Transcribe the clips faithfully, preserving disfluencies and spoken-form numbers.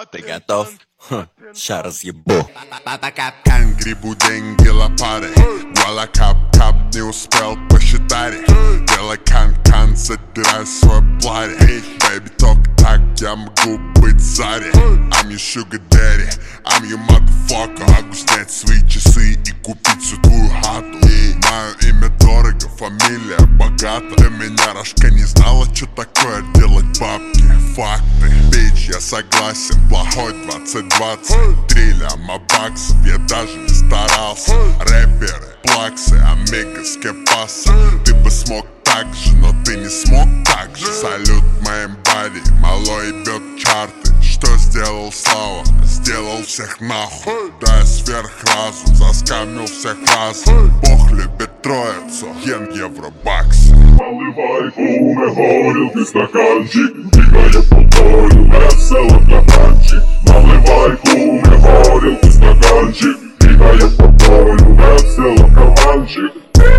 Ты готов? Ха, ща разъебу. Капкан, грибу деньги лопатой. Вуаля, кап-кап, не успел посчитать. Делай кан-кан, собирай свой платье. Baby, только так я могу быть Зари. I'm your sugar daddy, I'm your motherfucker. Могу снять свои часы и купить всю твою хату. Мое имя дорого, фамилия богата. Для меня рожка не знала, что такое делать бабки. Факты, бич, я согласен. Плохой двадцать двадцать три ляма баксов, я даже не старался. Рэперы, плаксы, амигос, кепасы. Ты бы смог так же, но ты не смог так же. Салют моим бади, малой ебет чарты. Что сделал Слава? Сделал всех нахуй. Да, я сверхразум, заскамил всех разом. Бог любит троицу, йен, евро, баксы. Наливай куме горілки стаканчик, бігає по полю весело кабанчик. Наливай куме горілки стаканчик, бігає по полю весело кабанчик.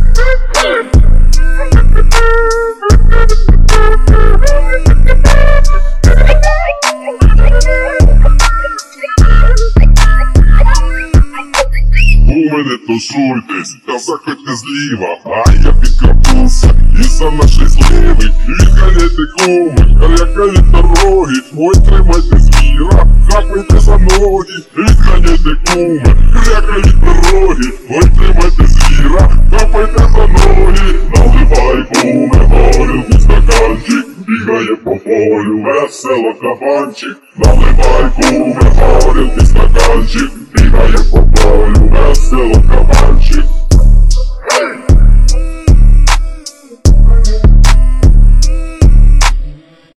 Куми, не тушуйтесь, та заходьте зліва, а я підкрапнувся і за нашої зливи. Відганяйте куми, калякають дороги, ой, тримайте звіра, хапайте за ноги. Відганяйте куми, калякають дороги, ой, тримайте звіра, хапайте за ноги. Наливай куми горілку стаканчик, бігає по полю весело кабанчик. Наливай куми горілку стаканчик, бігає по полю весело кабанчик.